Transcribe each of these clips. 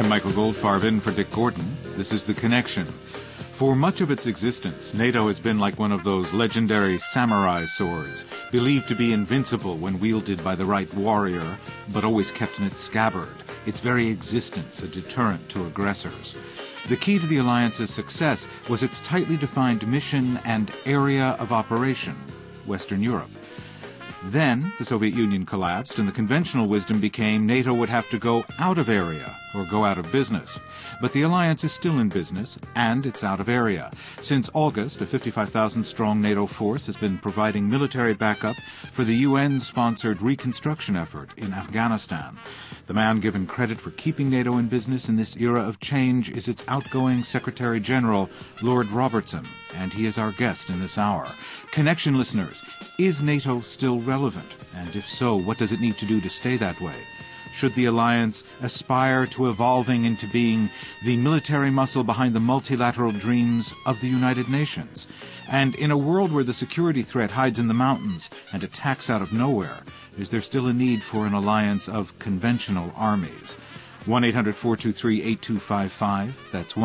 I'm Michael Goldfarb in for Dick Gordon. This is The Connection. For much of its existence, NATO has been like one of those legendary samurai swords, believed to be invincible when wielded by the right warrior, but always kept in its scabbard, its very existence a deterrent to aggressors. The key to the alliance's success was its tightly defined mission and area of operation, Western Europe. Then the Soviet Union collapsed, and the conventional wisdom became NATO would have to go out of area or go out of business. But the alliance is still in business, and it's out of area. Since August, a 55,000-strong NATO force has been providing military backup for the UN-sponsored reconstruction effort in Afghanistan. The man given credit for keeping NATO in business in this era of change is its outgoing Secretary General, Lord Robertson, and he is our guest in this hour. Connection listeners, is NATO still relevant? And if so, what does it need to do to stay that way? Should the alliance aspire to evolving into being the military muscle behind the multilateral dreams of the United Nations? And in a world where the security threat hides in the mountains and attacks out of nowhere, is there still a need for an alliance of conventional armies? 1-800-423-8255. That's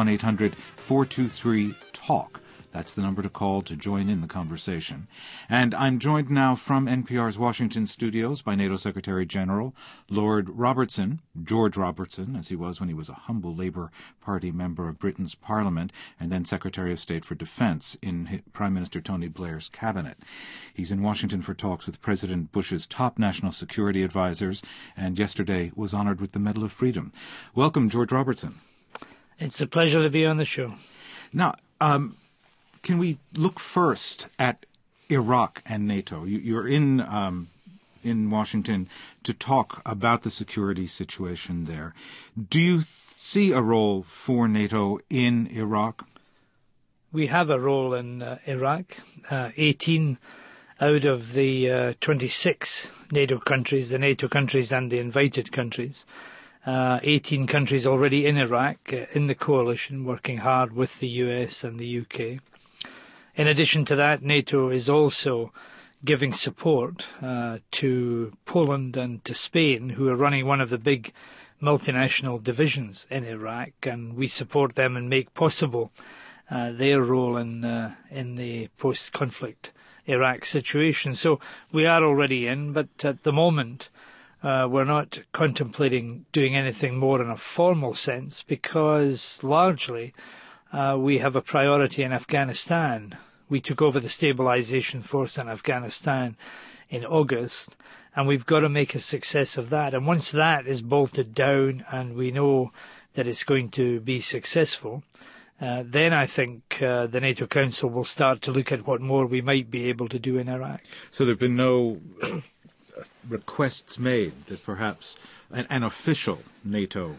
1-800-423-TALK. That's the number to call to join in the conversation. And I'm joined now from NPR's Washington studios by NATO Secretary General Lord Robertson, George Robertson, as he was when he was a humble Labour Party member of Britain's Parliament, and then Secretary of State for Defense in Prime Minister Tony Blair's cabinet. He's in Washington for talks with President Bush's top national security advisors, and yesterday was honored with the Medal of Freedom. Welcome, George Robertson. It's a pleasure to be on the show. Now, can we look first at Iraq and NATO? You're in Washington to talk about the security situation there. Do you see a role for NATO in Iraq? We have a role in Iraq. 18 out of the 26 NATO countries, the NATO countries and the invited countries, 18 countries already in Iraq, in the coalition, working hard with the US and the UK. In addition to that, NATO is also giving support to Poland and to Spain, who are running one of the big multinational divisions in Iraq, and we support them and make possible their role in the post-conflict Iraq situation. So we are already in, but at the moment we're not contemplating doing anything more in a formal sense because largely we have a priority in Afghanistan. We took over the stabilization force in Afghanistan in August, and we've got to make a success of that. And once that is bolted down and we know that it's going to be successful, then I think the NATO Council will start to look at what more we might be able to do in Iraq. So there have been no requests made that perhaps an official NATO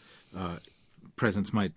presence might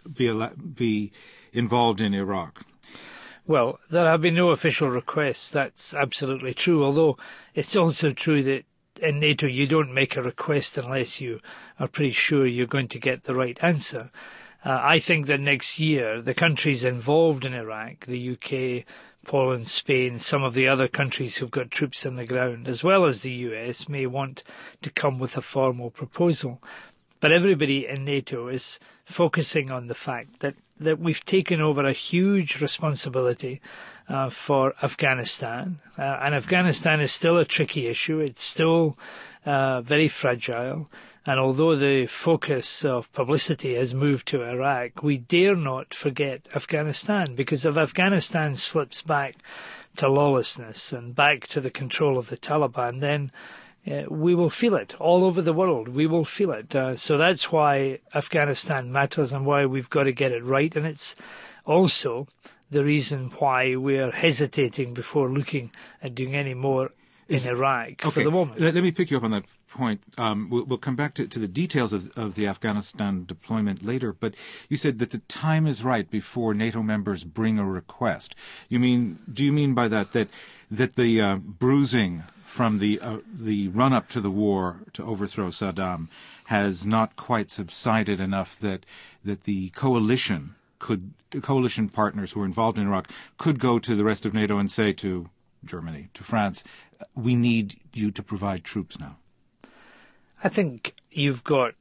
be involved in Iraq? Well, there have been no official requests. That's absolutely true, although it's also true that in NATO you don't make a request unless you are pretty sure you're going to get the right answer. I think that next year the countries involved in Iraq, the UK, Poland, Spain, some of the other countries who've got troops on the ground, as well as the US, may want to come with a formal proposal. But everybody in NATO is focusing on the fact that we've taken over a huge responsibility for Afghanistan. And Afghanistan is still a tricky issue. It's still very fragile. And although the focus of publicity has moved to Iraq, we dare not forget Afghanistan, because if Afghanistan slips back to lawlessness and back to the control of the Taliban, then we will feel it all over the world. We will feel it. So that's why Afghanistan matters and why we've got to get it right. And it's also the reason why we're hesitating before looking at doing any more in Iraq for the moment. Let me pick you up on that point. We'll come back to the details of the Afghanistan deployment later, but you said that the time is right before NATO members bring a request. Do you mean by that the bruising from the run-up to the war to overthrow Saddam has not quite subsided enough that the coalition partners who are involved in Iraq could go to the rest of NATO and say to Germany, to France, we need you to provide troops now? I think you've got it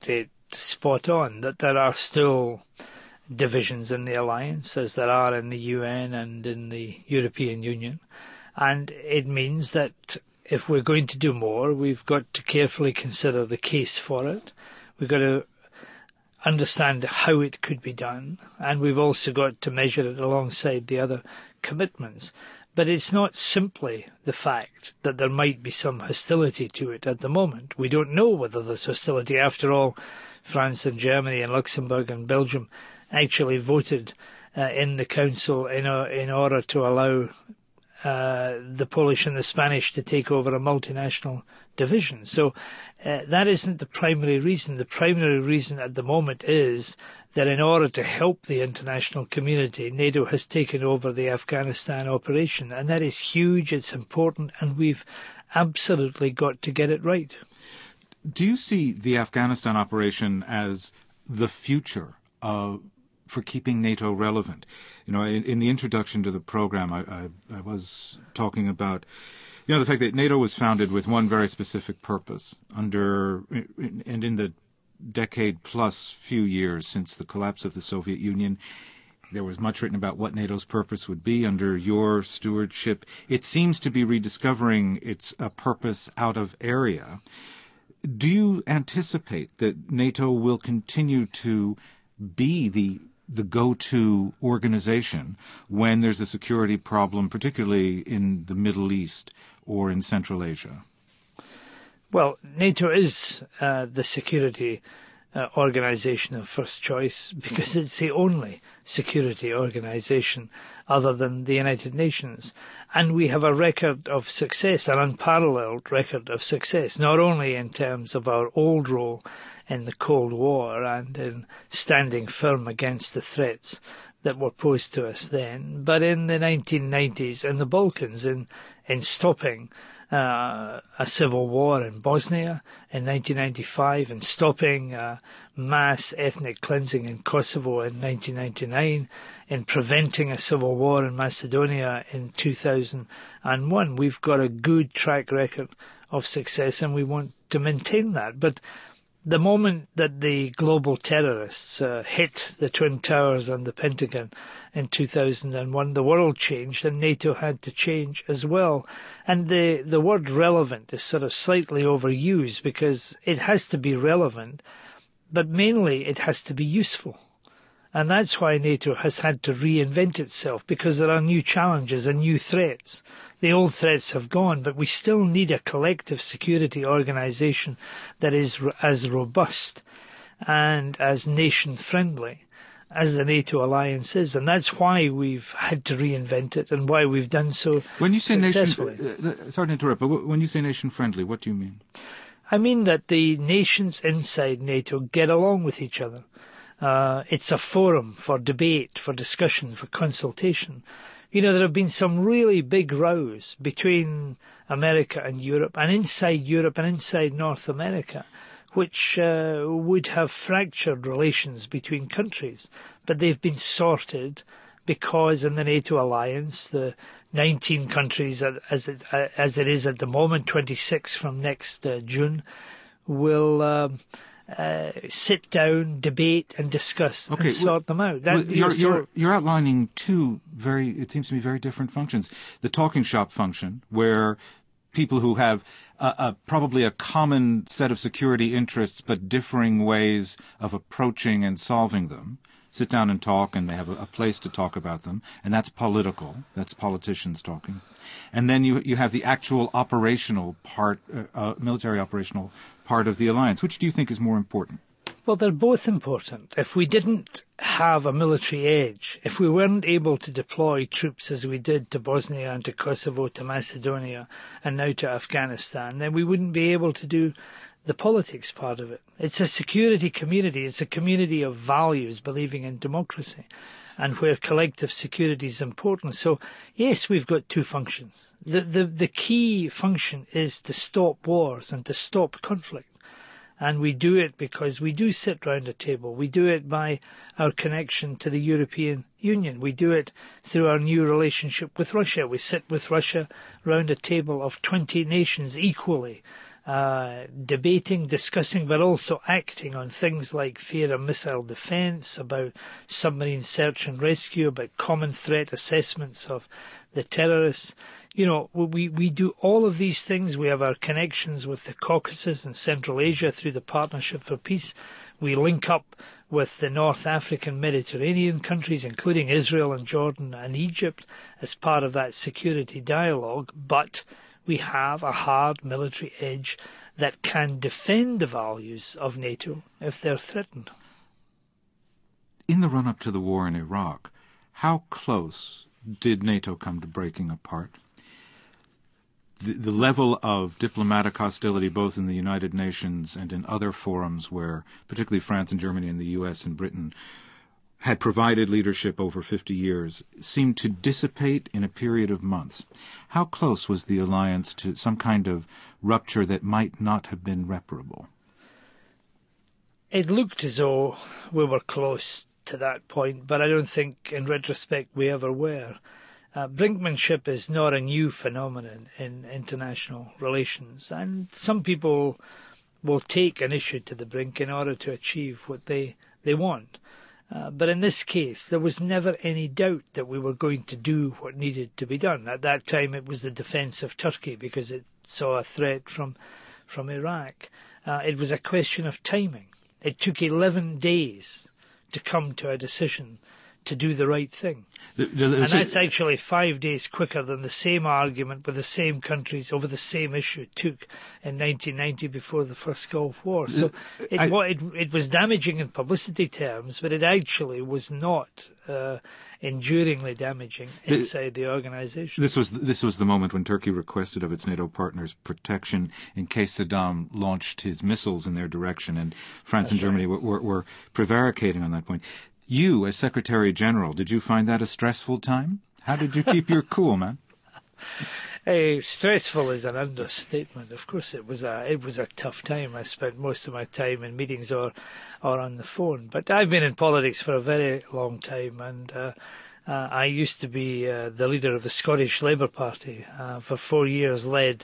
spot on, that there are still divisions in the alliance, as there are in the UN and in the European Union. And it means that if we're going to do more, we've got to carefully consider the case for it. We've got to understand how it could be done, and we've also got to measure it alongside the other commitments. But it's not simply the fact that there might be some hostility to it at the moment. We don't know whether there's hostility. After all, France and Germany and Luxembourg and Belgium actually voted in the Council in order to allow the Polish and the Spanish to take over a multinational division. So that isn't the primary reason. The primary reason at the moment is that in order to help the international community, NATO has taken over the Afghanistan operation, and that is huge, it's important, and we've absolutely got to get it right. Do you see the Afghanistan operation as the future for keeping NATO relevant? You know, in the introduction to the program, I was talking about, you know, the fact that NATO was founded with one very specific purpose and in the decade-plus few years since the collapse of the Soviet Union, there was much written about what NATO's purpose would be under your stewardship. It seems to be rediscovering its purpose out of area. Do you anticipate that NATO will continue to be the go-to organization when there's a security problem, particularly in the Middle East or in Central Asia? Well, NATO is the security organization of first choice because it's the only security organization other than the United Nations. And we have a record of success, an unparalleled record of success, not only in terms of our old role in the Cold War and in standing firm against the threats that were posed to us then, but in the 1990s in the Balkans, in stopping a civil war in Bosnia in 1995 and stopping mass ethnic cleansing in Kosovo in 1999, in preventing a civil war in Macedonia in 2001. We've got a good track record of success and we want to maintain that. But the moment that the global terrorists hit the Twin Towers and the Pentagon in 2001, the world changed and NATO had to change as well. And the word relevant is sort of slightly overused because it has to be relevant, but mainly it has to be useful. And that's why NATO has had to reinvent itself, because there are new challenges and new threats. The old threats have gone, but we still need a collective security organization that is as robust and as nation-friendly as the NATO alliance is. And that's why we've had to reinvent it and why we've done so successfully. Sorry to interrupt, but when you say nation-friendly, what do you mean? I mean that the nations inside NATO get along with each other. It's a forum for debate, for discussion, for consultation. You know, there have been some really big rows between America and Europe and inside North America, which would have fractured relations between countries. But they've been sorted because in the NATO alliance, the 19 countries, as it is at the moment, 26 from next June, will sit down, debate and discuss and sort them out. You're outlining two it seems to me, very different functions. The talking shop function, where people who have probably a common set of security interests but differing ways of approaching and solving them, sit down and talk, and they have a place to talk about them, and that's political. That's politicians talking. And then you have the actual operational part, military operational part of the alliance. Which do you think is more important? Well, they're both important. If we didn't have a military edge, if we weren't able to deploy troops as we did to Bosnia and to Kosovo, to Macedonia, and now to Afghanistan, then we wouldn't be able to do the politics part of it. It's a security community. It's a community of values, believing in democracy, and where collective security is important. So, yes, we've got two functions. The key function is to stop wars and to stop conflict. And we do it because we do sit round a table. We do it by our connection to the European Union. We do it through our new relationship with Russia. We sit with Russia round a table of 20 nations equally, debating, discussing, but also acting on things like fear and missile defence, about submarine search and rescue, about common threat assessments of the terrorists. We do all of these things. We have our connections with the Caucasus and Central Asia through the Partnership for Peace. We link up with the North African Mediterranean countries, including Israel and Jordan and Egypt, as part of that security dialogue. But we have a hard military edge that can defend the values of NATO if they're threatened. In the run-up to the war in Iraq, how close did NATO come to breaking apart? The level of diplomatic hostility, both in the United Nations and in other forums where particularly France and Germany and the U.S. and Britain had provided leadership over 50 years, seemed to dissipate in a period of months. How close was the alliance to some kind of rupture that might not have been reparable? It looked as though we were close to that point, but I don't think in retrospect we ever were. Brinkmanship is not a new phenomenon in international relations, and some people will take an issue to the brink in order to achieve what they want. But in this case, there was never any doubt that we were going to do what needed to be done. At that time, it was the defence of Turkey because it saw a threat from Iraq. It was a question of timing. It took 11 days to come to a decision to do the right thing. And that's actually 5 days quicker than the same argument with the same countries over the same issue took in 1990 before the first Gulf War. So it was damaging in publicity terms, but it actually was not enduringly damaging inside the organisation. This was the moment when Turkey requested of its NATO partners protection in case Saddam launched his missiles in their direction, and France and Germany were prevaricating on that point. You, as Secretary General, did you find that a stressful time? How did you keep your cool, man? Stressful is an understatement. Of course, it was a tough time. I spent most of my time in meetings or on the phone. But I've been in politics for a very long time, and I used to be the leader of the Scottish Labour Party. For 4 years, led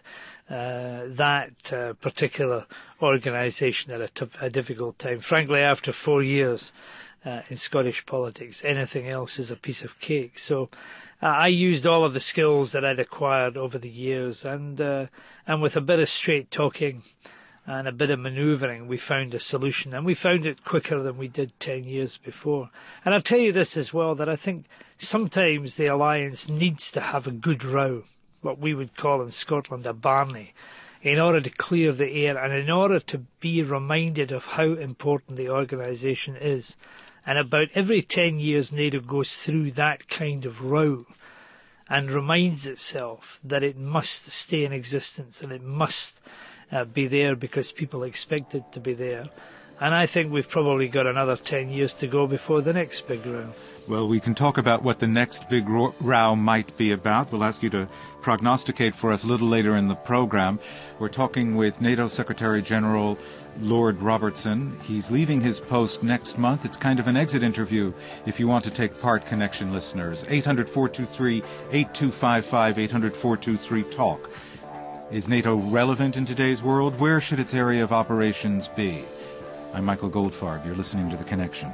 that particular organisation at a difficult time. Frankly, after 4 years in Scottish politics, anything else is a piece of cake. So I used all of the skills that I'd acquired over the years, and with a bit of straight talking and a bit of manoeuvring, we found a solution, and we found it quicker than we did 10 years before. And I'll tell you this as well, that I think sometimes the alliance needs to have a good row, what we would call in Scotland a barney, in order to clear the air and in order to be reminded of how important the organisation is. And about every 10 years, NATO goes through that kind of row and reminds itself that it must stay in existence and it must be there because people expect it to be there. And I think we've probably got another 10 years to go before the next big row. Well, we can talk about what the next big row might be about. We'll ask you to prognosticate for us a little later in the program. We're talking with NATO Secretary General Lord Robertson. He's leaving his post next month. It's kind of an exit interview if you want to take part, Connection listeners. 800-423-8255, 800-423-TALK. Is NATO relevant in today's world? Where should its area of operations be? I'm Michael Goldfarb. You're listening to The Connection.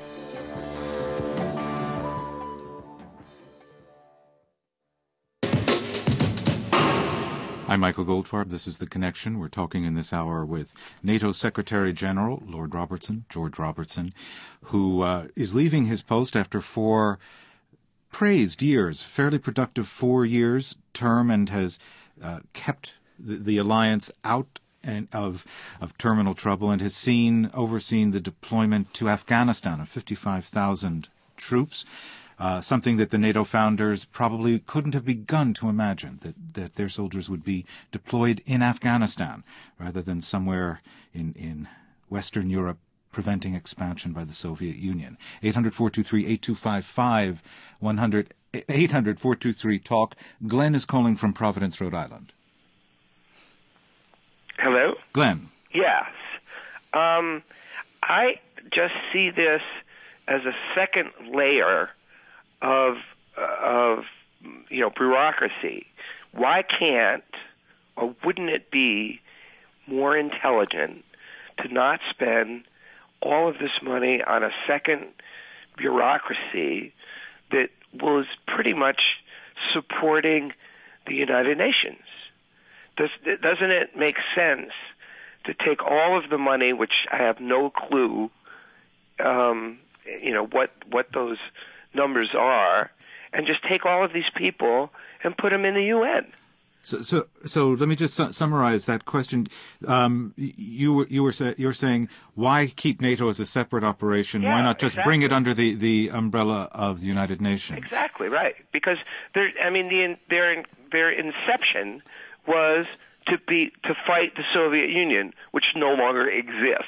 I'm Michael Goldfarb. This is The Connection. We're talking in this hour with NATO Secretary General Lord Robertson, George Robertson, who is leaving his post after 4 praised years, fairly productive 4 years term, and has kept the alliance out of terminal trouble and has overseen the deployment to Afghanistan of 55,000 troops. Something that the NATO founders probably couldn't have begun to imagine, that their soldiers would be deployed in Afghanistan rather than somewhere in Western Europe, preventing expansion by the Soviet Union. 800-423-8255, 800-423-TALK. Glenn is calling from Providence, Rhode Island. Hello? Glenn. Yes. I just see this as a second layer of bureaucracy. Why can't, or wouldn't it be more intelligent to not spend all of this money on a second bureaucracy that was pretty much supporting the United Nations? Doesn't it make sense to take all of the money, which I have no clue, what those numbers are, and just take all of these people and put them in the UN? So let me just summarize that question. You're saying, why keep NATO as a separate operation? Yeah, why not just exactly. bring it under the umbrella of the United Nations? Exactly right, because their inception was to fight the Soviet Union, which no longer exists.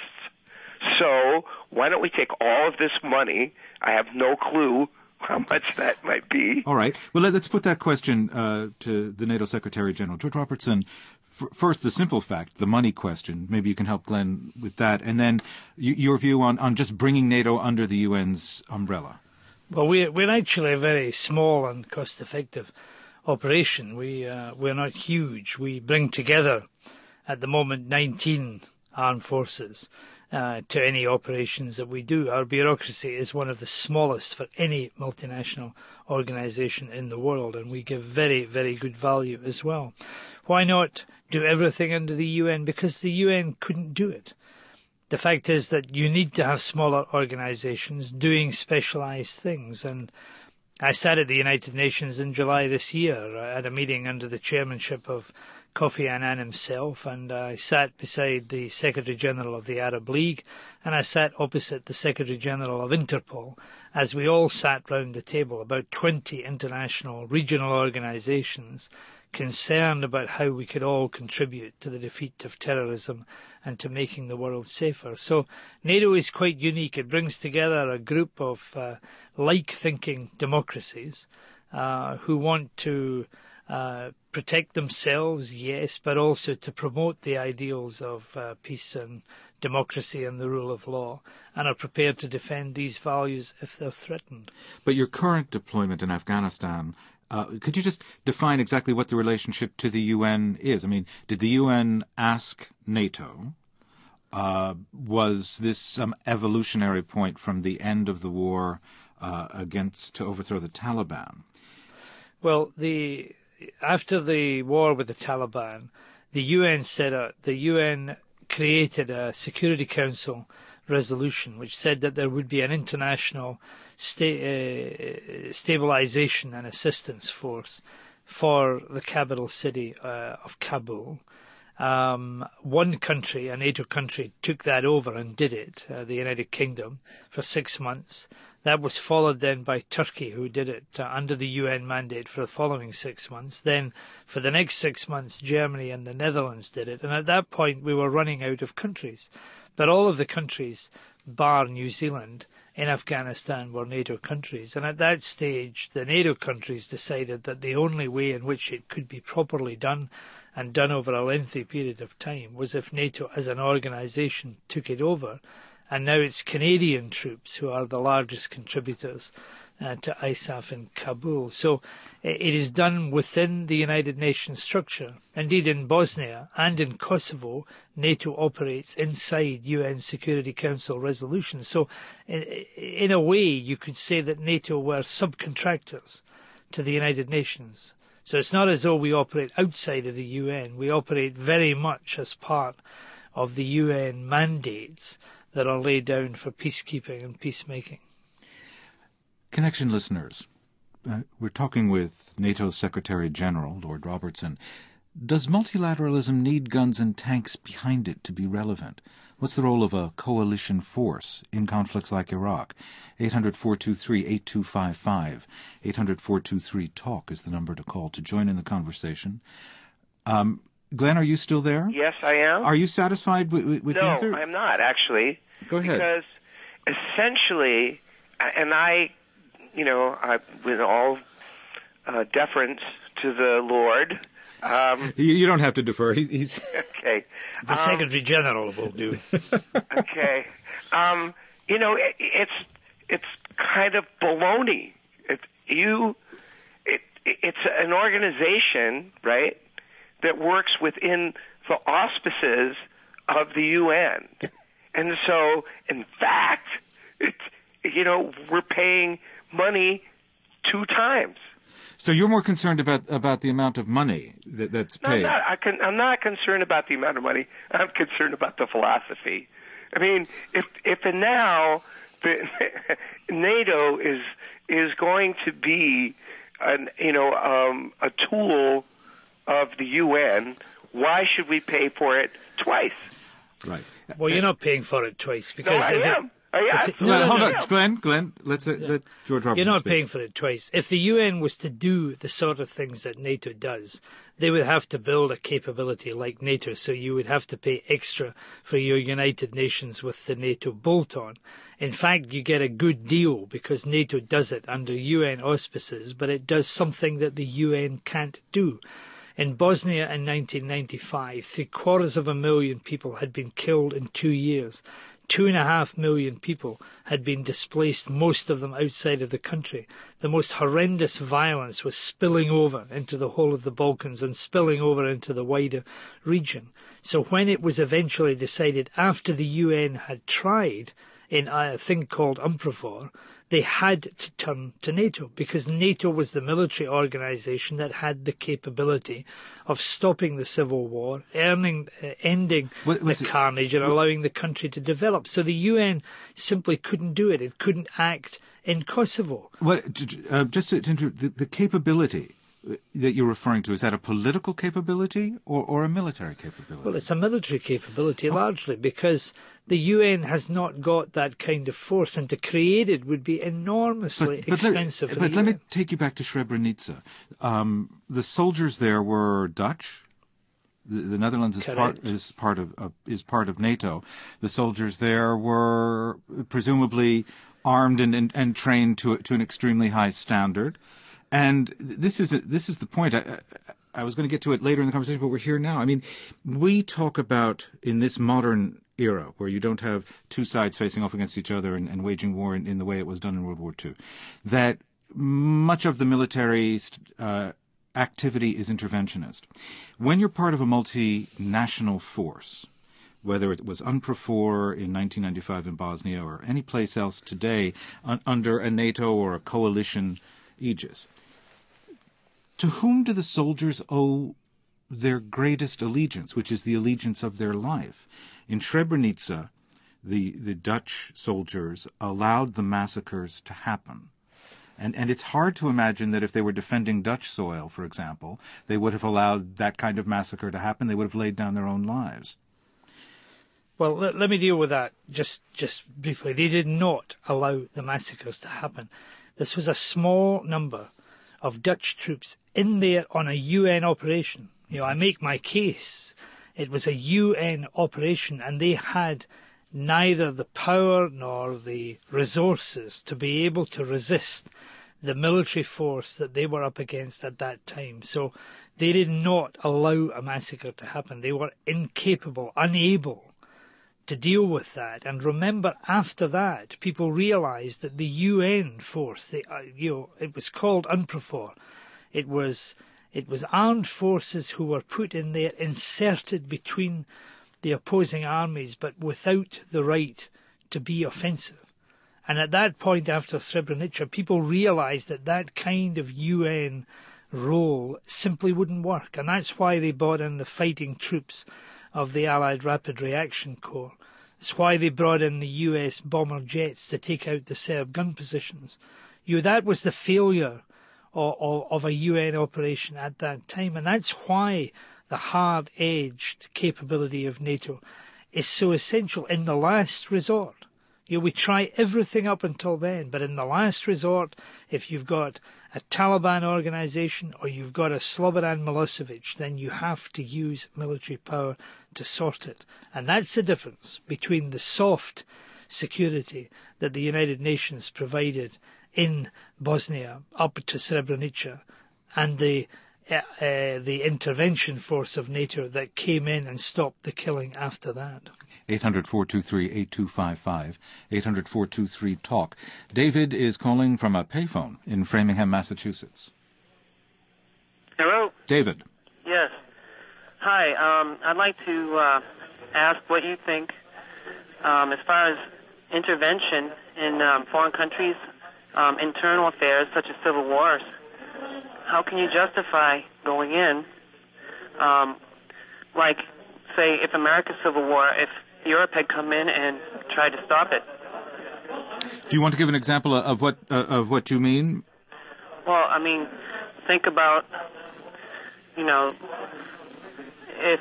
So why don't we take all of this money? I have no clue how much that might be. All right. Well, let's put that question to the NATO Secretary General. George Robertson, first, the simple fact, the money question. Maybe you can help Glenn with that. And then your view on just bringing NATO under the UN's umbrella. Well, we're actually a very small and cost-effective operation. We're not huge. We bring together, at the moment, 19 armed forces to any operations that we do. Our bureaucracy is one of the smallest for any multinational organization in the world, and we give very, very good value as well. Why not do everything under the UN? Because the UN couldn't do it. The fact is that you need to have smaller organizations doing specialized things, and I sat at the United Nations in July this year at a meeting under the chairmanship of Kofi Annan himself, and I sat beside the Secretary-General of the Arab League, and I sat opposite the Secretary-General of Interpol, as we all sat round the table, about 20 international regional organizations concerned about how we could all contribute to the defeat of terrorism and to making the world safer. So NATO is quite unique. It brings together a group of like-thinking democracies who want to protect themselves, yes, but also to promote the ideals of peace and democracy and the rule of law, and are prepared to defend these values if they're threatened. But your current deployment in Afghanistan, could you just define exactly what the relationship to the UN is? I mean, did the UN ask NATO? Was this some evolutionary point from the end of the war to overthrow the Taliban? Well, after the war with the Taliban, the UN created a Security Council resolution which said that there would be an international stabilization and assistance force for the capital city of Kabul. One country, a NATO country, took that over and did it, the United Kingdom, for 6 months. That was followed then by Turkey, who did it under the UN mandate for the following 6 months. Then, for the next 6 months, Germany and the Netherlands did it. And at that point, we were running out of countries. But all of the countries, bar New Zealand, in Afghanistan were NATO countries. And at that stage, the NATO countries decided that the only way in which it could be properly done, and done over a lengthy period of time, was if NATO as an organization took it over. And now it's Canadian troops who are the largest contributors to ISAF in Kabul. So it is done within the United Nations structure. Indeed, in Bosnia and in Kosovo, NATO operates inside UN Security Council resolutions. So in a way, you could say that NATO were subcontractors to the United Nations. So it's not as though we operate outside of the UN. We operate very much as part of the UN mandates that are laid down for peacekeeping and peacemaking. Connection listeners, we're talking with NATO's Secretary General, Lord Robertson. Does multilateralism need guns and tanks behind it to be relevant? What's the role of a coalition force in conflicts like Iraq? 800-423-8255. 800-423-TALK is the number to call to join in the conversation. Glenn, are you still there? Yes, I am. Are you satisfied with the answer? No, I'm not, actually. Go ahead. Because essentially, and with all deference to the Lord. You don't have to defer. He's okay. The Secretary General will do. Okay. It's kind of baloney. It's an organization, right, that works within the auspices of the UN. And so, in fact, we're paying money 2 times. So you're more concerned about the amount of money that's paid? I'm not concerned about the amount of money. I'm concerned about the philosophy. I mean, if now NATO is going to be a tool of the UN, why should we pay for it twice? Right. Well, you're not paying for it twice because no, I am. Hold on, Glenn. Let George Robertson You're not speak. paying for it twice. If the UN was to do the sort of things that NATO does, they would have to build a capability like NATO, so you would have to pay extra for your United Nations with the NATO bolt-on. In fact, you get a good deal because NATO does it under UN auspices, but it does something that the UN can't do. In Bosnia in 1995, 750,000 people had been killed in 2 years. 2.5 million people had been displaced, most of them outside of the country. The most horrendous violence was spilling over into the whole of the Balkans and spilling over into the wider region. So when it was eventually decided, after the UN had tried in a thing called UNPROFOR, they had to turn to NATO because NATO was the military organization that had the capability of stopping the civil war, ending the carnage and allowing the country to develop. So the UN simply couldn't do it. It couldn't act in Kosovo. Just to interrupt, the capability that you're referring to, is that a political capability or a military capability? Well, it's a military capability largely because the UN has not got that kind of force, and to create it would be enormously expensive. But let me take you back to Srebrenica. The soldiers there were Dutch. The Netherlands is part of NATO. The soldiers there were presumably armed and trained to an extremely high standard. And this is the point. I was going to get to it later in the conversation, but we're here now. I mean, we talk about in this modern era where you don't have two sides facing off against each other and waging war in the way it was done in World War II, that much of the military activity is interventionist. When you're part of a multinational force, whether it was UNPROFOR in 1995 in Bosnia or any place else today under a NATO or a coalition aegis, to whom do the soldiers owe their greatest allegiance, which is the allegiance of their life? In Srebrenica, the Dutch soldiers allowed the massacres to happen. And it's hard to imagine that if they were defending Dutch soil, for example, they would have allowed that kind of massacre to happen. They would have laid down their own lives. Well, let me deal with that just briefly. They did not allow the massacres to happen. This was a small number of Dutch troops in there on a UN operation. I make my case. It was a UN operation, and they had neither the power nor the resources to be able to resist the military force that they were up against at that time. So they did not allow a massacre to happen. They were incapable, unable to deal with that. And remember, after that, people realized that the UN force, it was called UNPROFOR. It was armed forces who were put in there, inserted between the opposing armies, but without the right to be offensive. And at that point, after Srebrenica, people realized that kind of UN role simply wouldn't work. And that's why they brought in the fighting troops of the Allied Rapid Reaction Corps. It's why they brought in the US bomber jets to take out the Serb gun positions. That was the failure of a UN operation at that time. And that's why the hard-edged capability of NATO is so essential in the last resort. We try everything up until then, but in the last resort, if you've got a Taliban organization or you've got a Slobodan Milosevic, then you have to use military power to sort it. And that's the difference between the soft security that the United Nations provided in Bosnia up to Srebrenica and the intervention force of NATO that came in and stopped the killing after that. 800-423-8255, 800-423-TALK. David is calling from a payphone in Framingham, Massachusetts. Hello? David. Yes. Hi, I'd like to ask what you think as far as intervention in foreign countries' internal affairs, such as civil wars. How can you justify going in, like, say, if America's Civil War, if Europe had come in and tried to stop it? Do you want to give an example of what you mean? Well, I mean, think about, if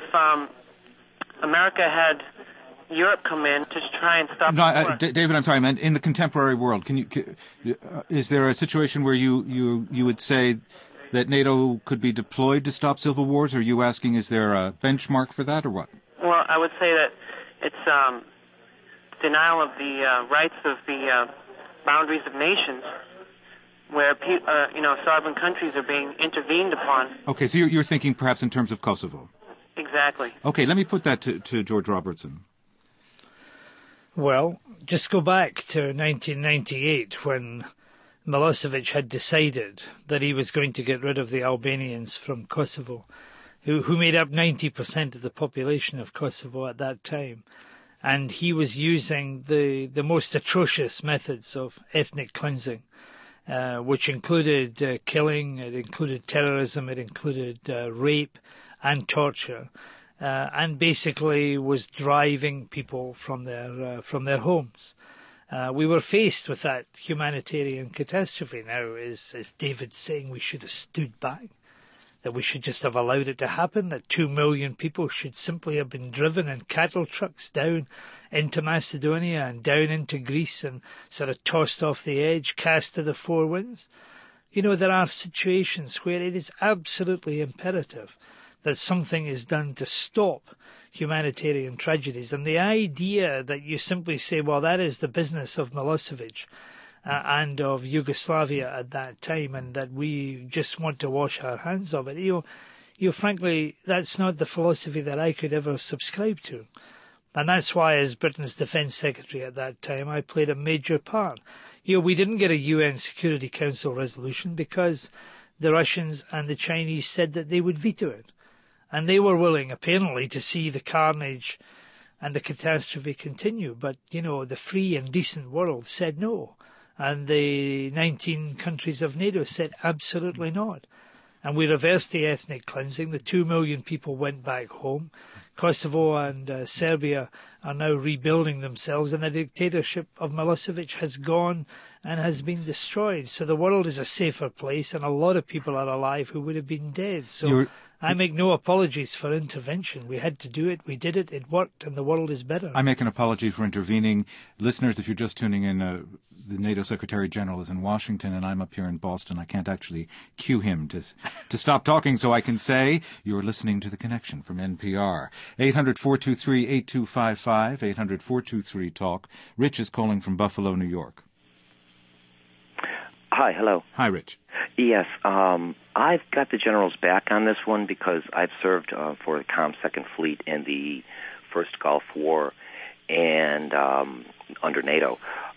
America had Europe come in to try and stop the war. David, I'm sorry, man. In the contemporary world, is there a situation where you would say that NATO could be deployed to stop civil wars? Or are you asking, is there a benchmark for that, or what? Well, I would say that it's denial of the rights of the boundaries of nations, where sovereign countries are being intervened upon. Okay, so you're thinking perhaps in terms of Kosovo. Exactly. Okay, let me put that to George Robertson. Well, just go back to 1998 when Milosevic had decided that he was going to get rid of the Albanians from Kosovo, who made up 90% of the population of Kosovo at that time. And he was using the most atrocious methods of ethnic cleansing, which included killing, it included terrorism, it included rape and torture, and basically was driving people from their homes. We were faced with that humanitarian catastrophe. Now, is David saying we should have stood back? That we should just have allowed it to happen? That 2 million people should simply have been driven in cattle trucks down into Macedonia and down into Greece and sort of tossed off the edge, cast to the four winds? There are situations where it is absolutely imperative that something is done to stop humanitarian tragedies. And the idea that you simply say, well, that is the business of Milosevic and of Yugoslavia at that time, and that we just want to wash our hands of it, frankly, that's not the philosophy that I could ever subscribe to. And that's why, as Britain's Defence Secretary at that time, I played a major part. We didn't get a UN Security Council resolution because the Russians and the Chinese said that they would veto it. And they were willing, apparently, to see the carnage and the catastrophe continue. But, the free and decent world said no. And the 19 countries of NATO said absolutely not. And we reversed the ethnic cleansing. The 2 million people went back home. Kosovo and Serbia are now rebuilding themselves, and the dictatorship of Milosevic has gone and has been destroyed. So the world is a safer place, and a lot of people are alive who would have been dead. So I make no apologies for intervention. We had to do it. We did it. It worked, and the world is better. I make an apology for intervening. Listeners, if you're just tuning in, the NATO Secretary General is in Washington, and I'm up here in Boston. I can't actually cue him to stop talking, so I can say you're listening to The Connection from NPR. 800-423-8255, 800-423-TALK. Rich is calling from Buffalo, New York. Hi, hello. Hi, Rich. Yes, I've got the general's back on this one because I've served for the ComSecond Fleet in the First Gulf War and under NATO.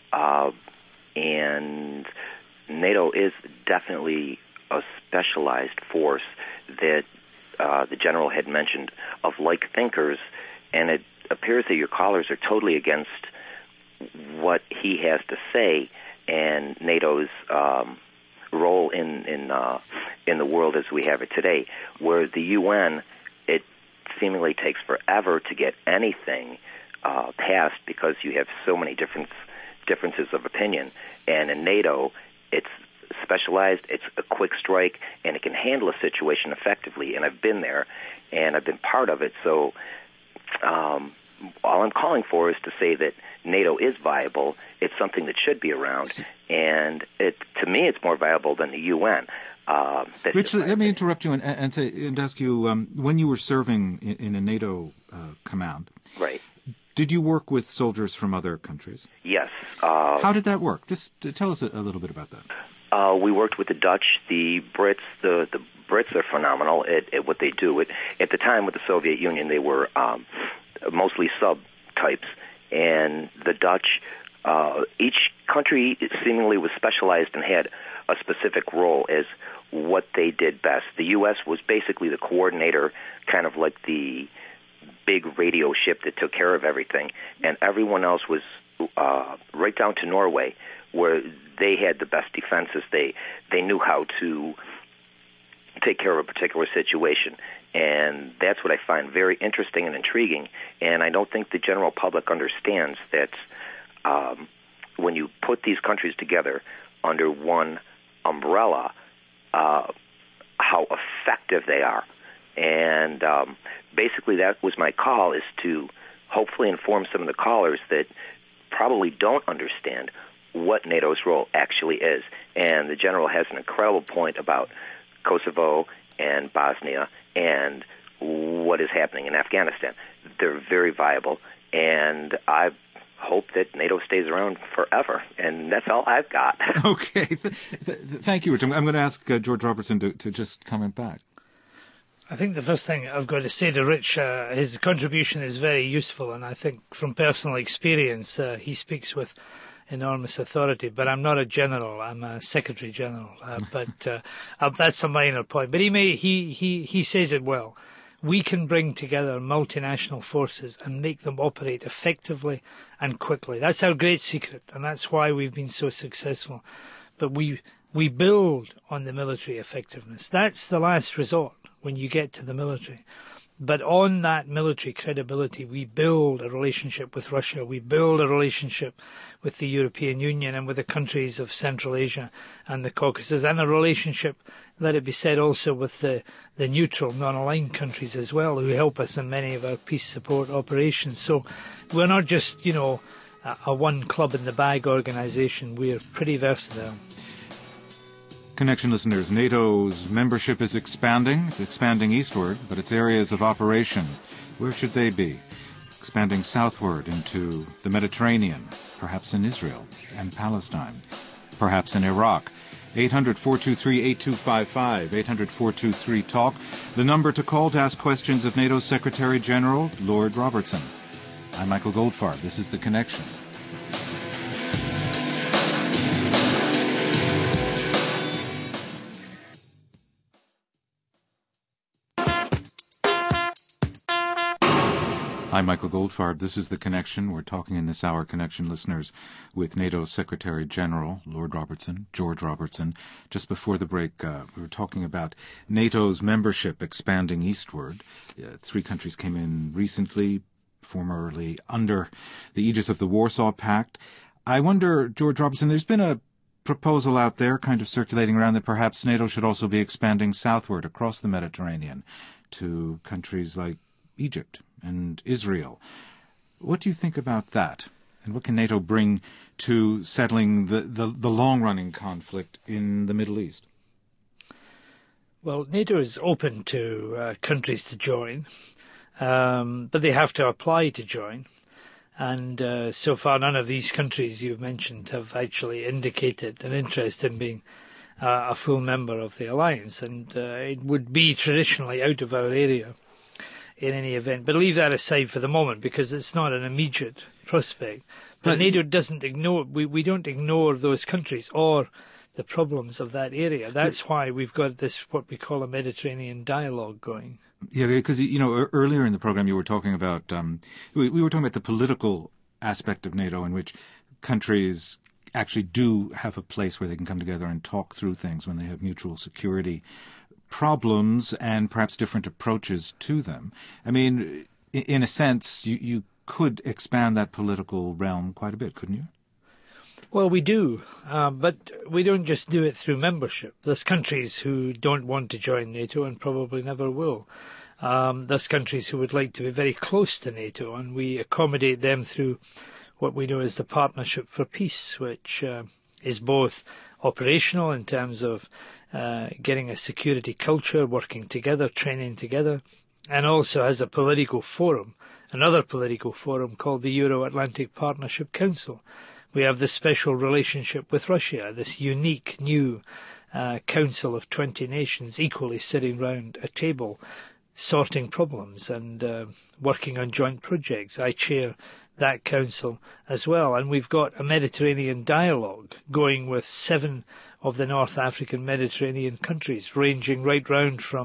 And NATO is definitely a specialized force that the general had mentioned of like thinkers, and it appears that your callers are totally against what he has to say and NATO's role in the world as we have it today, where the UN, it seemingly takes forever to get anything passed because you have so many differences of opinion. And in NATO, it's specialized, it's a quick strike, and it can handle a situation effectively. And I've been there, and I've been part of it. So all I'm calling for is to say that NATO is viable. It's something that should be around, and to me, it's more viable than the UN. Rich, let me interrupt you and ask you, when you were serving in a NATO command, right? Did you work with soldiers from other countries? Yes. How did that work? Just tell us a little bit about that. We worked with the Dutch, the Brits. The Brits are phenomenal at what they do. At the time with the Soviet Union, they were mostly sub-types. And the Dutch, each country seemingly was specialized and had a specific role as what they did best. The U.S. was basically the coordinator, kind of like the big radio ship that took care of everything, and everyone else was right down to Norway, where they had the best defenses. They knew how to take care of a particular situation, and that's what I find very interesting and intriguing. And I don't think the general public understands that when you put these countries together under one umbrella, how effective they are. And basically that was my call, is to hopefully inform some of the callers that probably don't understand what NATO's role actually is. And the general has an incredible point about Kosovo and Bosnia and what is happening in Afghanistan. They're very viable, and I hope that NATO stays around forever, and that's all I've got. Okay. Thank you, Rich. I'm going to ask George Robertson to just comment back. I think the first thing I've got to say to Rich, his contribution is very useful, and I think from personal experience he speaks with enormous authority. But I'm not a general; I'm a Secretary General. But that's a minor point. But he says it well. We can bring together multinational forces and make them operate effectively and quickly. That's our great secret, and that's why we've been so successful. But we build on the military effectiveness. That's the last resort when you get to the military. But on that military credibility, we build a relationship with Russia, we build a relationship with the European Union and with the countries of Central Asia and the Caucasus, and a relationship, let it be said, also with the neutral, non-aligned countries as well, who help us in many of our peace support operations. So we're not just, a one club in the bag organisation. We're pretty versatile. Connection listeners, NATO's membership is expanding. It's expanding eastward, but its areas of operation, where should they be? Expanding southward into the Mediterranean, perhaps in Israel and Palestine, perhaps in Iraq. 800-423-8255, 800-423-TALK, the number to call to ask questions of NATO's Secretary General, Lord Robertson. I'm Michael Goldfarb. This is The Connection. I'm Michael Goldfarb. This is The Connection. We're talking in this hour, Connection listeners, with NATO Secretary General, Lord Robertson, George Robertson. Just before the break, we were talking about NATO's membership expanding eastward. 3 countries came in recently, formerly under the aegis of the Warsaw Pact. I wonder, George Robertson, there's been a proposal out there kind of circulating around that perhaps NATO should also be expanding southward across the Mediterranean to countries like Egypt and Israel. What do you think about that? And what can NATO bring to settling the long-running conflict in the Middle East? Well, NATO is open to countries to join, but they have to apply to join. And so far, none of these countries you've mentioned have actually indicated an interest in being a full member of the alliance. And it would be traditionally out of our area in any event. But leave that aside for the moment, because it's not an immediate prospect. But NATO doesn't ignore, we don't ignore those countries or the problems of that area. That's why we've got this, what we call a Mediterranean dialogue going. Yeah, because, earlier in the program you were talking about, we were talking about the political aspect of NATO, in which countries actually do have a place where they can come together and talk through things when they have mutual security problems and perhaps different approaches to them. I mean, in a sense, you could expand that political realm quite a bit, couldn't you? Well, we do, but we don't just do it through membership. There's countries who don't want to join NATO and probably never will. There's countries who would like to be very close to NATO, and we accommodate them through what we know as the Partnership for Peace, which is both operational in terms of getting a security culture, working together, training together, and also has a political forum, another political forum called the Euro-Atlantic Partnership Council. We have this special relationship with Russia, this unique new council of 20 nations equally sitting round a table, sorting problems and working on joint projects. I chair that council as well. And we've got a Mediterranean dialogue going with 7 of the North African Mediterranean countries, ranging right round from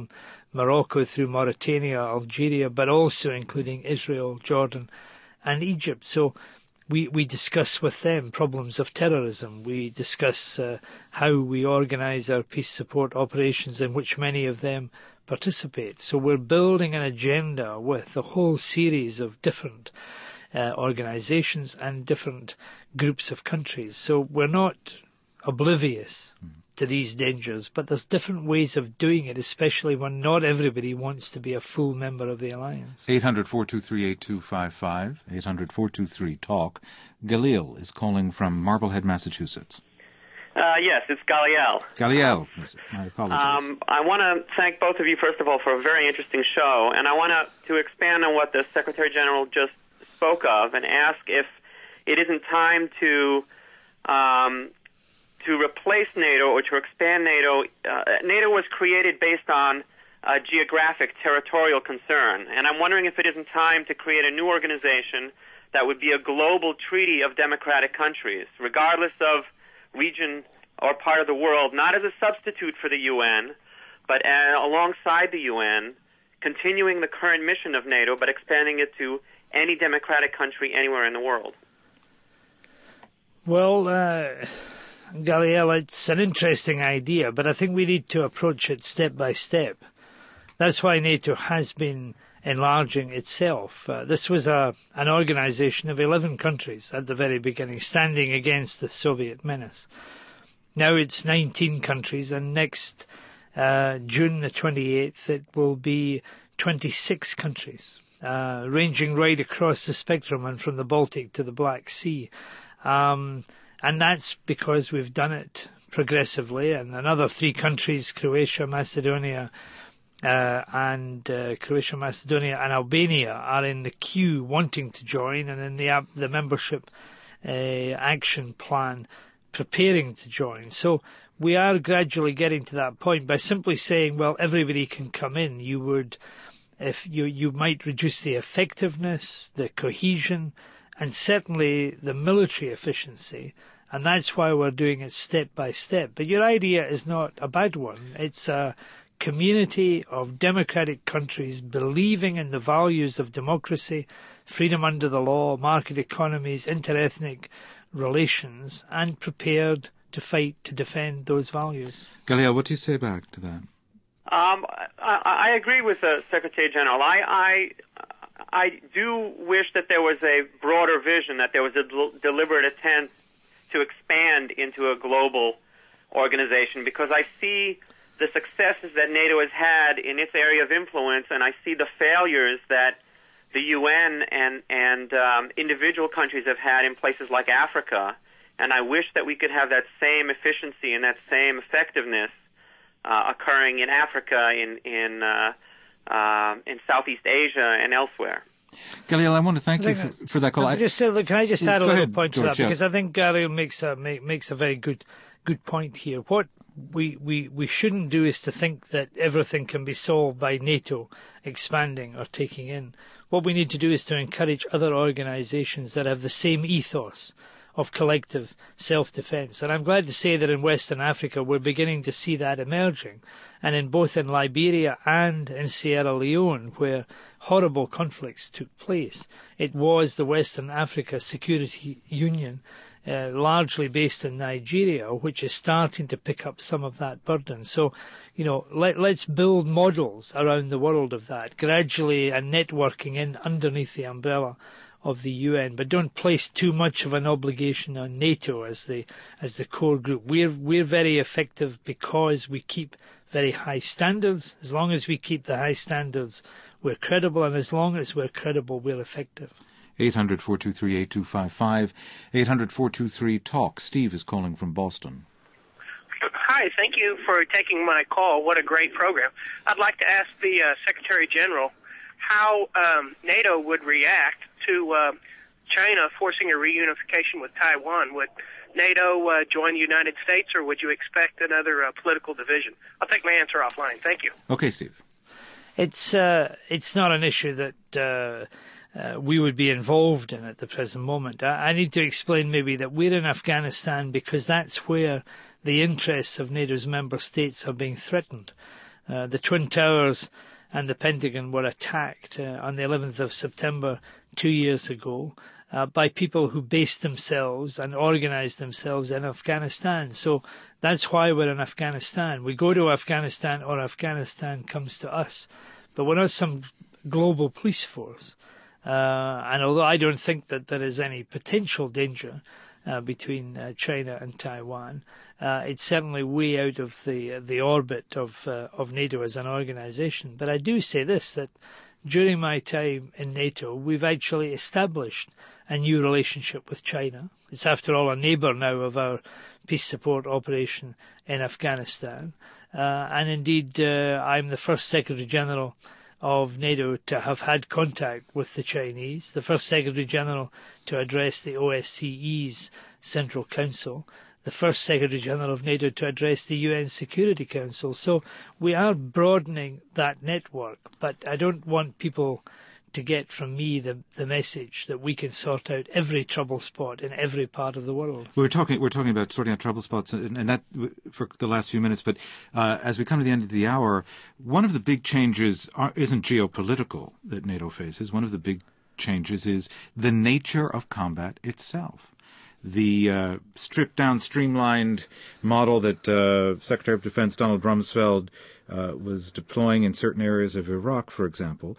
Morocco through Mauritania, Algeria, but also including Israel, Jordan, and Egypt. So we discuss with them problems of terrorism. We discuss how we organise our peace support operations, in which many of them participate. So we're building an agenda with a whole series of different organisations and different groups of countries. So we're not oblivious to these dangers, but there's different ways of doing it, especially when not everybody wants to be a full member of the alliance. 800-423-8255, 800-423-TALK. Galil is calling from Marblehead, Massachusetts. Yes, it's Galiel. Galiel, my apologies. I want to thank both of you, first of all, for a very interesting show, and I want to expand on what the Secretary General just spoke of and ask if it isn't time to replace NATO or to expand NATO. NATO was created based on geographic, territorial concern, and I'm wondering if it isn't time to create a new organization that would be a global treaty of democratic countries, regardless of region or part of the world, not as a substitute for the UN, but alongside the UN, continuing the current mission of NATO, but expanding it to any democratic country anywhere in the world. Well, Galiel, it's an interesting idea, but I think we need to approach it step by step. That's why NATO has been enlarging itself. This was an organisation of 11 countries at the very beginning, standing against the Soviet menace. Now it's 19 countries, and next June the 28th it will be 26 countries, ranging right across the spectrum and from the Baltic to the Black Sea. And that's because we've done it progressively, and another 3 countries, Croatia, Macedonia, and Albania are in the queue wanting to join, and in the membership action plan preparing to join. So we are gradually getting to that point. By simply saying, well, everybody can come in, you might reduce the effectiveness, the cohesion, and certainly the military efficiency. And that's why we're doing it step by step. But your idea is not a bad one. It's a community of democratic countries believing in the values of democracy, freedom under the law, market economies, interethnic relations, and prepared to fight to defend those values. Galil, what do you say back to that? I agree with the Secretary General. I do wish that there was a broader vision, that there was a deliberate attempt to expand into a global organization, because I see the successes that NATO has had in its area of influence, and I see the failures that the UN and individual countries have had in places like Africa, and I wish that we could have that same efficiency and that same effectiveness occurring in Africa, in Southeast Asia, and elsewhere. Galil, I want to thank you for that call. Can I just add a little point to George, that? Because I think Galil makes a very good point here. What we shouldn't do is to think that everything can be solved by NATO expanding or taking in. What we need to do is to encourage other organisations that have the same ethos of collective self-defence. And I'm glad to say that in Western Africa we're beginning to see that emerging. And both in Liberia and in Sierra Leone, where horrible conflicts took place, it was the Western Africa Security Union, largely based in Nigeria, which is starting to pick up some of that burden. So, let's build models around the world of that, gradually, and networking in underneath the umbrella of the UN, but don't place too much of an obligation on NATO as the core group. We're very effective because we keep very high standards. As long as we keep the high standards, we're credible, and as long as we're credible, we're effective. 800-423-8255, 800-423-TALK. Steve is calling from Boston. Hi, thank you for taking my call. What a great program. I'd like to ask the Secretary General how NATO would react to China forcing a reunification with Taiwan. Would NATO join the United States, or would you expect another political division? I'll take my answer offline. Thank you. Okay, Steve. It's not an issue that we would be involved in at the present moment. I need to explain maybe that we're in Afghanistan because that's where the interests of NATO's member states are being threatened. The Twin Towers and the Pentagon were attacked on the 11th of September 2 years ago by people who based themselves and organized themselves in Afghanistan. So that's why we're in Afghanistan. We go to Afghanistan or Afghanistan comes to us. But we're not some global police force. And although I don't think that there is any potential danger between China and Taiwan, it's certainly way out of the orbit of NATO as an organization. But I do say this, that during my time in NATO, we've actually established a new relationship with China. It's, after all, a neighbour now of our peace support operation in Afghanistan. And indeed, I'm the first Secretary General of NATO to have had contact with the Chinese, the first Secretary General to address the OSCE's Central Council, the first Secretary General of NATO to address the UN Security Council. So we are broadening that network, but I don't want people to get from me the message that we can sort out every trouble spot in every part of the world. We're talking about sorting out trouble spots, and that for the last few minutes. But as we come to the end of the hour, one of the big changes isn't geopolitical that NATO faces. One of the big changes is the nature of combat itself. The stripped-down, streamlined model that Secretary of Defense Donald Rumsfeld was deploying in certain areas of Iraq, for example.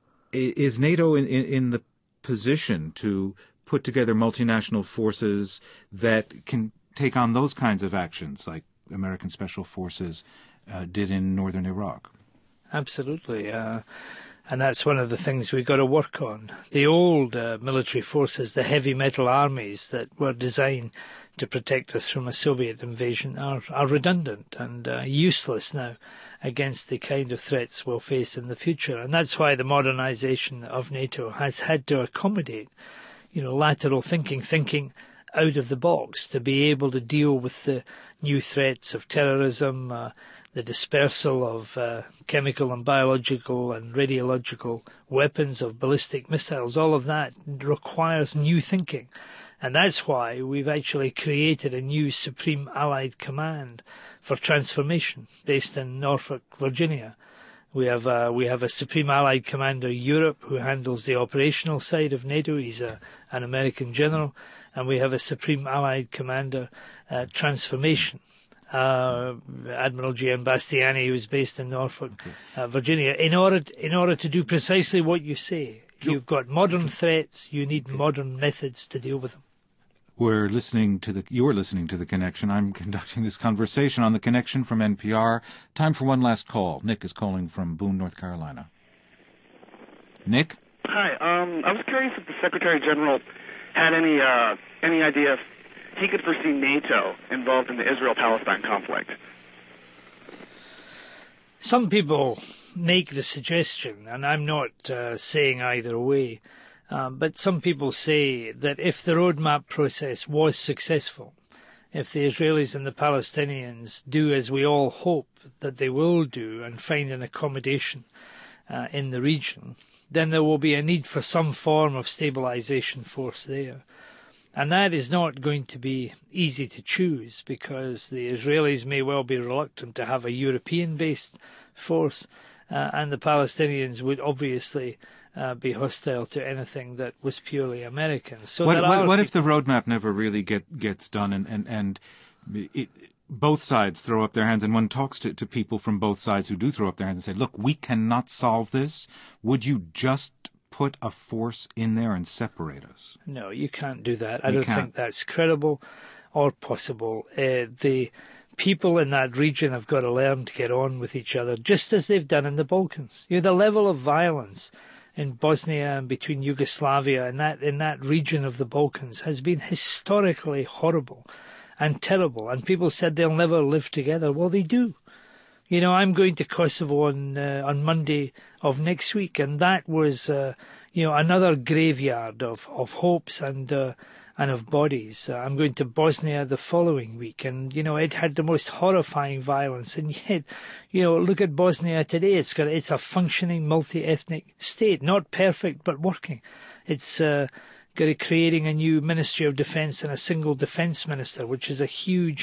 Is NATO in the position to put together multinational forces that can take on those kinds of actions like American Special Forces did in northern Iraq? Absolutely. And that's one of the things we've got to work on. The old military forces, the heavy metal armies that were designed to protect us from a Soviet invasion are redundant and useless now against the kind of threats we'll face in the future. And that's why the modernization of NATO has had to accommodate, lateral thinking out of the box to be able to deal with the new threats of terrorism, the dispersal of chemical and biological and radiological weapons, of ballistic missiles. All of that requires new thinking. And that's why we've actually created a new Supreme Allied Command for transformation based in Norfolk, Virginia. We have a Supreme Allied Commander Europe who handles the operational side of NATO. He's an American general. And we have a Supreme Allied Commander transformation, Admiral Gian Bastiani, who's based in Norfolk, Virginia, in order to do precisely what you say. You've got modern threats. You need modern methods to deal with them. You're listening to The Connection. I'm conducting this conversation on The Connection from NPR. Time for one last call. Nick is calling from Boone, North Carolina. Nick? Hi. I was curious if the Secretary General had any idea if he could foresee NATO involved in the Israel-Palestine conflict. Some people make the suggestion, and I'm not saying either way, but some people say that if the roadmap process was successful, if the Israelis and the Palestinians do as we all hope that they will do and find an accommodation in the region, then there will be a need for some form of stabilization force there. And that is not going to be easy to choose, because the Israelis may well be reluctant to have a European-based force, and the Palestinians would obviously be hostile to anything that was purely American. So what if the roadmap never really gets done and both sides throw up their hands, and one talks to people from both sides who do throw up their hands and say, look, we cannot solve this. Would you just put a force in there and separate us? No, you can't do that. I don't think that's credible or possible. The people in that region have got to learn to get on with each other, just as they've done in the Balkans. The level of violence in Bosnia and between Yugoslavia and in that region of the Balkans has been historically horrible and terrible. And people said they'll never live together. Well, they do. I'm going to Kosovo on Monday of next week, and that was, another graveyard of hopes and of bodies. I'm going to Bosnia the following week, and it had the most horrifying violence. And yet, look at Bosnia today. It's a functioning multi-ethnic state, not perfect but working. It's creating a new Ministry of Defence and a single defence minister, which is a huge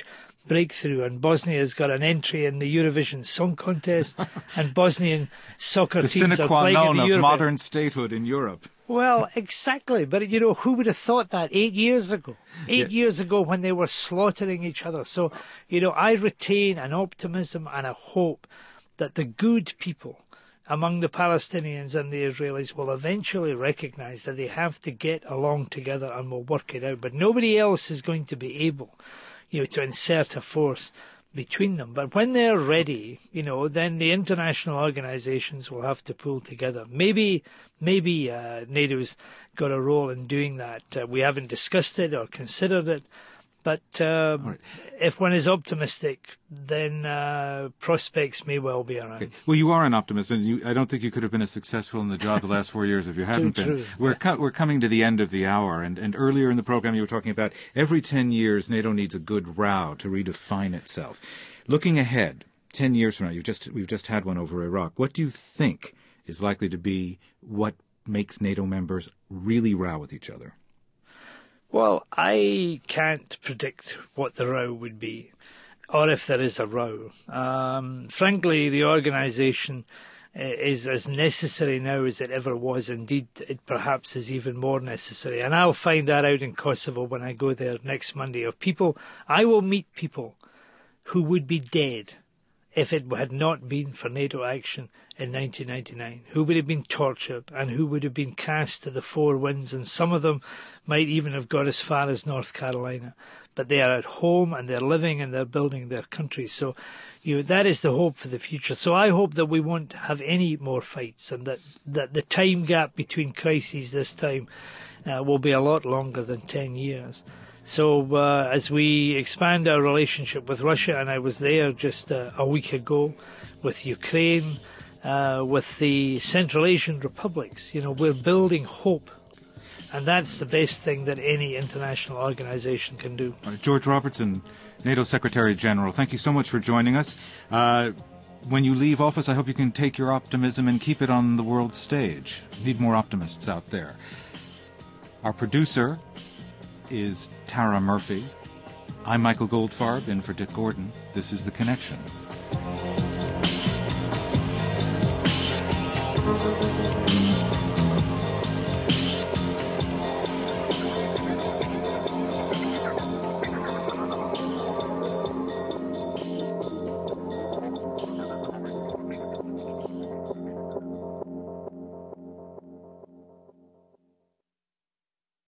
breakthrough, and Bosnia's got an entry in the Eurovision Song Contest, and Bosnian soccer The teams sine are qua playing in non the of Eurovision. modern statehood in Europe. Well, exactly. But, who would have thought that 8 years ago? 8 years ago when they were slaughtering each other. So, I retain an optimism and a hope that the good people among the Palestinians and the Israelis will eventually recognize that they have to get along together and will work it out. But nobody else is going to be able, to insert a force between them. But when they're ready, then the international organizations will have to pull together. Maybe NATO's got a role in doing that. We haven't discussed it or considered it. But Right. if one is optimistic, then prospects may well be around. Okay. Well, you are an optimist, and I don't think you could have been as successful in the job the last 4 years if you hadn't been. True. We're coming to the end of the hour, and earlier in the program you were talking about every 10 years NATO needs a good row to redefine itself. Looking ahead, 10 years from now, we've just had one over Iraq. What do you think is likely to be what makes NATO members really row with each other? Well, I can't predict what the row would be, or if there is a row. Frankly, the organisation is as necessary now as it ever was. Indeed, it perhaps is even more necessary. And I'll find that out in Kosovo when I go there next Monday. I will meet people who would be dead if it had not been for NATO action in 1999, who would have been tortured and who would have been cast to the four winds, and some of them might even have got as far as North Carolina. But they are at home and they're living and they're building their country. So that is the hope for the future. So I hope that we won't have any more fights, and that the time gap between crises this time will be a lot longer than 10 years. So as we expand our relationship with Russia, and I was there just a week ago, with Ukraine, with the Central Asian republics, we're building hope. And that's the best thing that any international organization can do. George Robertson, NATO Secretary General, thank you so much for joining us. When you leave office, I hope you can take your optimism and keep it on the world stage. We need more optimists out there. Our producer is Tara Murphy. I'm Michael Goldfarb, in for Dick Gordon. This is The Connection.